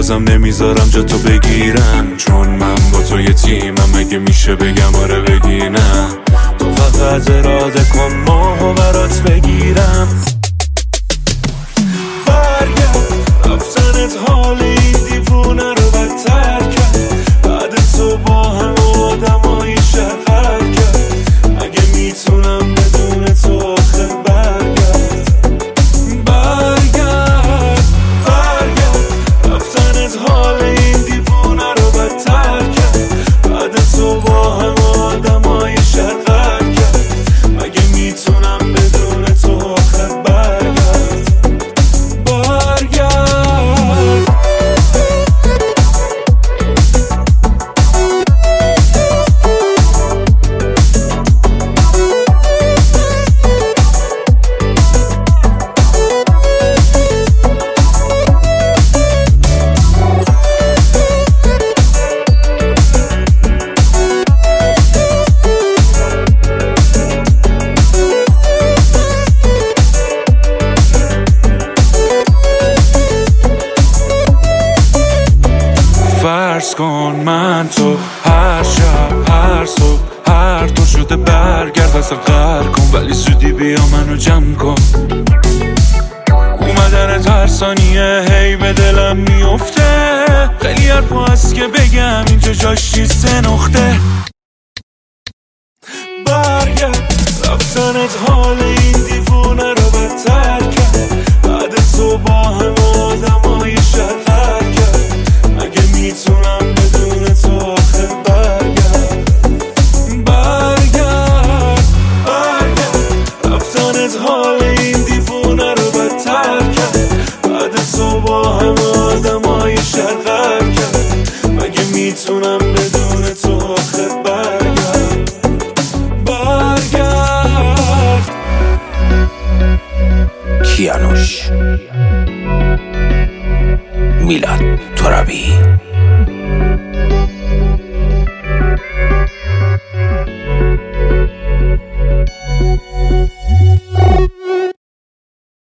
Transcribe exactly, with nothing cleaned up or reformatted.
بازم نمیذارم جا تو بگیرم، چون من با تو یه تیمم. اگه میشه بگم آره بگی نه، تو فقط اراده کن ماهو برات بگیرم. برگرد رفتنت حال این دیوونه رو بدتر کرد، بعد تو با هم آدمایی شهر کرد. اگه میتونم بدون تو آخه برگرد. برگرد برگرد رفتنت حال این دیوونه رو بدتر کرد، بعد تو با هم آدمایی شهر کرد. اگه میتونم بدون تو آخه برگرد. فرض کن من تو هر شب هر صبح هر تو شده برگرد اصلا غر کن، ولی زودی بیا منو جمع کن. اومدن هر ثانیه هی به دلم میفته، خیلی حرفا هست که بگم اینجا جاش چیست نقطه. برگرد رفتنت حال این دیوونه رو بدتر کرد، بعد تو با هم آدمای شهر کرد. اگه میتونم بدون تو آخه برگرد. برگرد برگرد رفتنت حال این دیوونه رو بدتر کرد، بعد تو با هم آدمای شهر کرد. اگه میتونم بدون تو آخه برگرد. برگرد. کیانوش، میلاد ترابی.